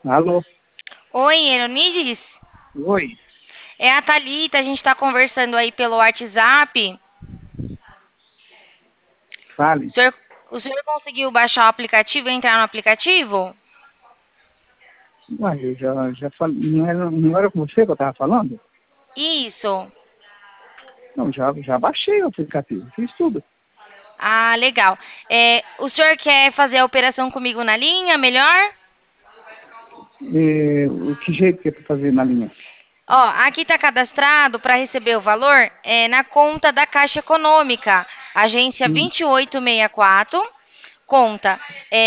Alô? Oi, Eronides? Oi. É a Thalita, a gente está conversando aí pelo WhatsApp. Fale. O senhor, o senhor conseguiu baixar o aplicativo e entrar no aplicativo? Ué, eu já falei. Não era com você que eu estava falando? Isso. Não, já baixei o aplicativo. Fiz tudo. Ah, legal. O senhor quer fazer a operação comigo na linha, melhor? O que jeito que é para fazer na linha? Ó, aqui está cadastrado para receber o valor na conta da Caixa Econômica, agência Hum, 2864, conta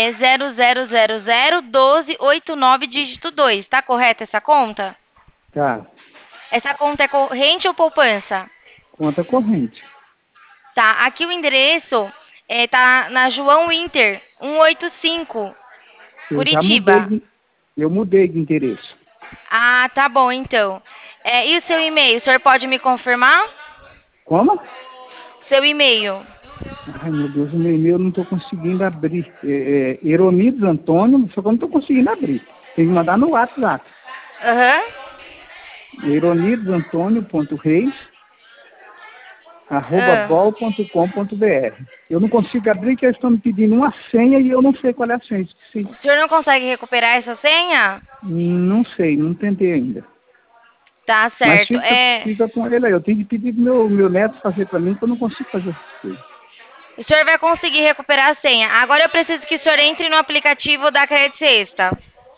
00001289, dígito 2. Tá correta essa conta? tá. Essa conta é corrente ou poupança? Conta corrente. Tá, aqui o endereço tá na João Winter, 185, Eu já mudei Curitiba. de, eu mudei de endereço. Ah, tá bom então. E o seu e-mail, o senhor pode me confirmar? Como? Seu e-mail. Ai, meu Deus, o meu e-mail eu não estou conseguindo abrir. Eronides Antônio, só que eu não estou conseguindo abrir. Tem que mandar no WhatsApp. Aham. eronidesantônio.reis Ah. @bol.com.br. Eu não consigo abrir que eles estão me pedindo uma senha e eu não sei qual é a senha. Esqueci. O senhor não consegue recuperar essa senha? Não sei, não tentei ainda. Tá Mas certo. fica com ele aí. Eu tenho que pedir pro meu neto fazer para mim, que eu não consigo fazer essas coisas. O senhor vai conseguir recuperar a senha. Agora eu preciso que o senhor entre no aplicativo da Credit Sexta.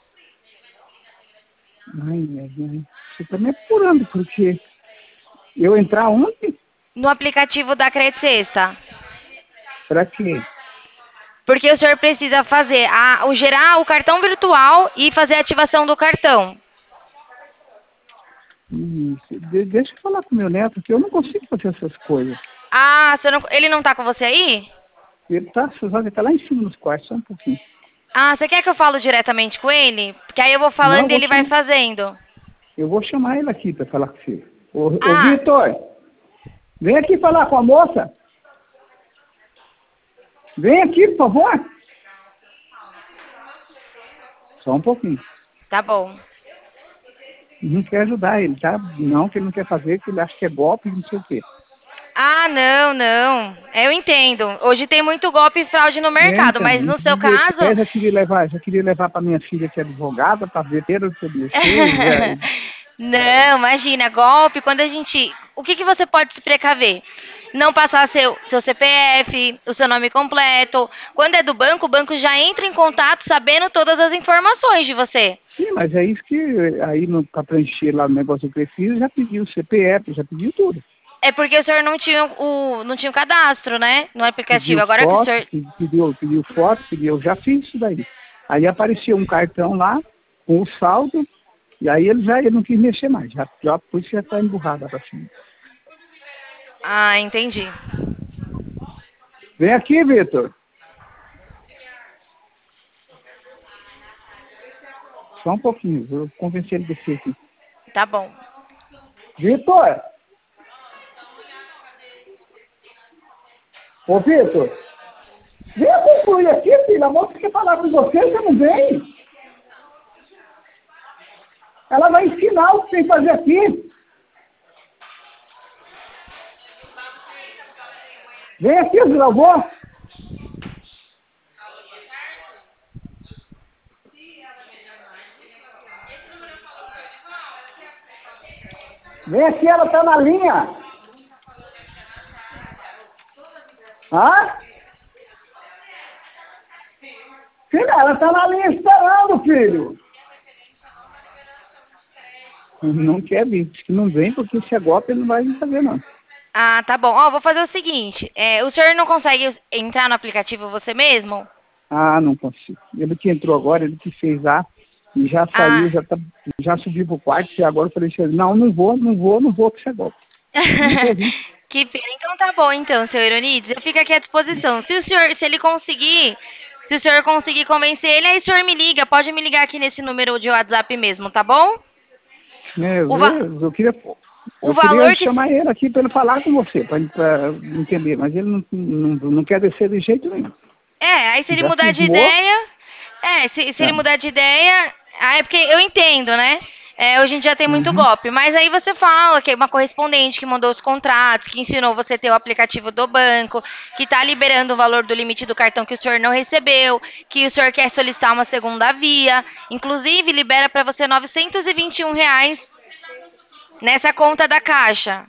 Ai, ai, ai. Você está me apurando, porque eu entrar ontem, No aplicativo da Credit Sexta. para quê? Porque o senhor precisa fazer gerar o cartão virtual e fazer a ativação do cartão. Deixa eu falar com meu neto, que eu não consigo fazer essas coisas. Ah, ele não tá com você aí? Ele tá lá em cima nos quartos, só um pouquinho. Ah, você quer que eu falo diretamente com ele? Porque aí eu vou Não, falando e ele vai fazendo. eu vou chamar ele aqui para falar com você. Ô Ah, Vitor, vem aqui falar com a moça. Vem aqui, por favor. Só um pouquinho. tá bom. Não quer ajudar ele, tá? Não, que ele não quer fazer, que ele acha que é golpe, não sei o quê. Ah, não, não. Eu entendo. Hoje tem muito golpe e fraude no mercado, Então, mas no seu caso. até já queria levar para minha filha que é advogada, para ver o que eu mexer. Não, imagina, golpe, quando a gente. O que você pode se precaver? Não passar seu CPF, o seu nome completo. Quando é do banco, o banco já entra em contato sabendo todas as informações de você. Sim, mas é isso que aí para preencher lá o negócio que eu preciso, já pediu o CPF, já pediu tudo. É porque o senhor não tinha o cadastro, né? No aplicativo. Pediu Agora que o foto, senhor. pediu foto, eu já fiz isso daí. Aí apareceu um cartão lá, com o saldo, e aí ele não quis mexer mais, por isso já está emburrado para cima. Ah, entendi. Vem aqui, Vitor. Só um pouquinho, vou convencer ele de descer aqui. Tá bom. Vitor! Ô, Vitor! Vem concluir aqui, filha. A moça quer falar com você, você não vem? Ela vai ensinar o que tem que fazer aqui. Vem aqui, Zilavô. Vem aqui, ela tá na linha. Hã? Filha, ela tá na linha esperando, filho. Não quer vir, diz que não vem porque se é golpe ele não vai fazer não. Ah, tá bom. Ó, vou fazer o seguinte. O senhor não consegue entrar no aplicativo você mesmo? Ah, não consigo. Ele que entrou agora, ele que fez lá, e já Ah. saiu, já subiu pro quarto, e agora eu falei assim, não vou, que isso é golpe. Não quer vir. Que pena. Então tá bom, então, seu Ironides. Eu fico aqui à disposição. Se o senhor conseguir convencer ele, aí o senhor me liga. Pode me ligar aqui nesse número de WhatsApp mesmo, tá bom? O, va Eu queria, o eu queria valor que. chamar ele aqui para ele falar com você, para entender, mas ele não quer descer de jeito nenhum. Aí se ele Já mudar de cismou, ideia. Se ele tá, mudar de ideia, Ah, é porque eu entendo, né? Hoje em dia tem muito Uhum. golpe, mas aí você fala que é uma correspondente que mandou os contratos, que ensinou você a ter o aplicativo do banco, que está liberando o valor do limite do cartão que o senhor não recebeu, que o senhor quer solicitar uma segunda via, inclusive libera para você R$ 921 nessa conta da Caixa.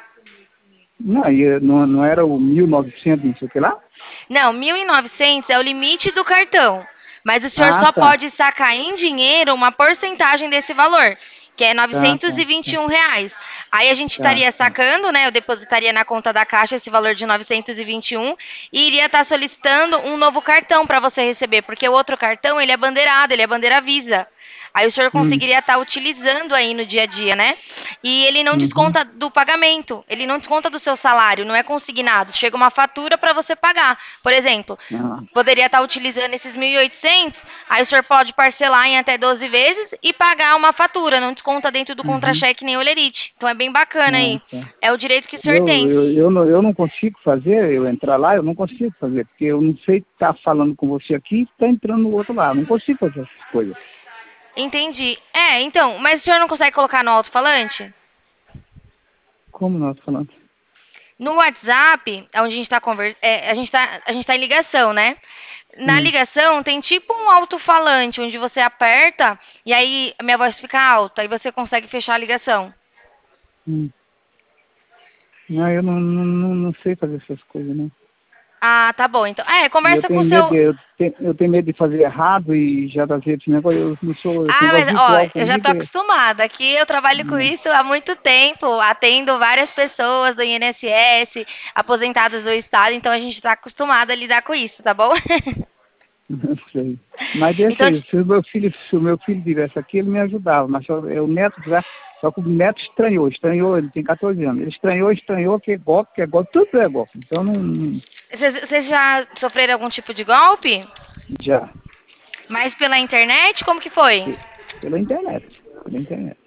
Não, não era o 1.900 não sei o que lá? Não, 1.900 é o limite do cartão. Mas o senhor Ah, só tá. pode sacar em dinheiro uma porcentagem desse valor, que é Tá, novecentos tá, e vinte e um reais. Aí a gente tá, estaria tá. sacando, né? Eu depositaria na conta da Caixa esse valor de 921 e iria estar solicitando um novo cartão para você receber, porque o outro cartão, ele é bandeirado, ele é bandeira Visa. Aí o senhor Hum, conseguiria estar utilizando aí no dia a dia, né? E ele não uhum. desconta do pagamento, ele não desconta do seu salário, não é consignado. Chega uma fatura para você pagar. Por exemplo, Ah, poderia estar utilizando esses 1.800, aí o senhor pode parcelar em até 12 vezes e pagar uma fatura, não desconta dentro do uhum. contra-cheque nem olerite. Então é bem bacana Ah, aí. tá. É o direito que o senhor tem. Eu não consigo fazer, eu entrar lá, eu não consigo fazer, porque eu não sei estar falando com você aqui e está entrando no outro lá. Eu não consigo fazer essas coisas. Entendi. Então, mas o senhor não consegue colocar no alto-falante? Como nós falamos? No WhatsApp, onde a gente está a gente tá em ligação, né? Na Hum, ligação tem tipo um alto-falante, onde você aperta e aí a minha voz fica alta e você consegue fechar a ligação. hum. Não, eu não sei fazer essas coisas, né? Ah, tá bom. Então, E eu conversa com tenho o medo, seu. eu tenho medo de fazer errado e já fazer esse negócio, eu não sou, esse Ah, negócio mas ó, virtual eu já tô comigo acostumada. Aqui eu trabalho com né? isso há muito tempo, atendo várias pessoas do INSS, aposentadas do estado, então a gente tá acostumada a lidar com isso, tá bom? Não sei. Mas deixa Então, aí, se o meu filho tivesse aqui, ele me ajudava, mas só, o neto já, só que o neto estranhou, ele tem 14 anos. Ele estranhou que é golpe, tudo é golpe. Então vocês já sofreram algum tipo de golpe? já, Mas pela internet, como que foi? pela internet, pela internet.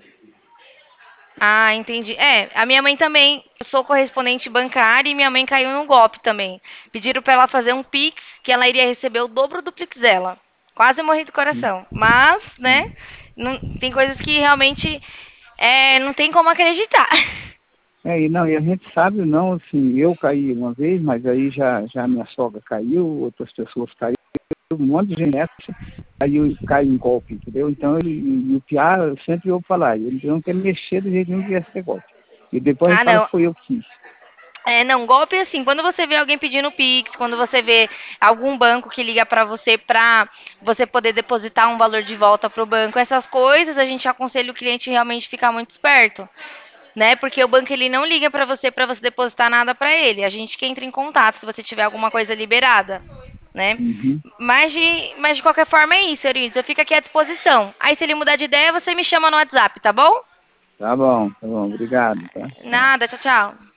Ah, entendi. A minha mãe também, eu sou correspondente bancária e minha mãe caiu num golpe também. Pediram para ela fazer um Pix, que ela iria receber o dobro do Pix dela. Quase morri do coração. Mas, né, tem coisas que realmente não tem como acreditar. E não, e a gente sabe, não, assim, eu caí uma vez, mas aí já minha sogra caiu, outras pessoas caíram, um monte de gente nessa, aí cai em golpe, entendeu? Então, e o Piá, eu sempre ouvo falar, ele não quer mexer do jeito nenhum que ia ser golpe. E depois ele Ah, fala não. que foi eu que fiz. Não, golpe é assim, quando você vê alguém pedindo Pix, quando você vê algum banco que liga para você poder depositar um valor de volta para o banco, essas coisas a gente aconselha o cliente realmente ficar muito esperto, né? Porque o banco ele não liga para você depositar nada para ele. A gente que entra em contato se você tiver alguma coisa liberada, né? Uhum. Mas de qualquer forma é isso, Eurides. Eu fico aqui à disposição. Aí se ele mudar de ideia, você me chama no WhatsApp, tá bom? Tá bom, obrigado, tá? Tchau. Nada, tchau, tchau.